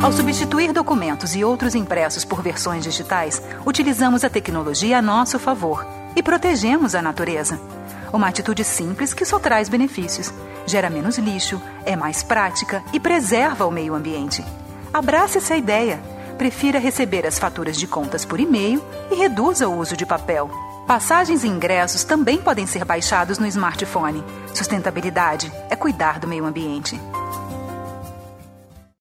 Ao substituir documentos e outros impressos por versões digitais, utilizamos a tecnologia a nosso favor e protegemos a natureza. Uma atitude simples que só traz benefícios, gera menos lixo, é mais prática e preserva o meio ambiente. Abrace essa ideia. Prefira receber as faturas de contas por e-mail e reduza o uso de papel. Passagens e ingressos também podem ser baixados no smartphone. Sustentabilidade é cuidar do meio ambiente.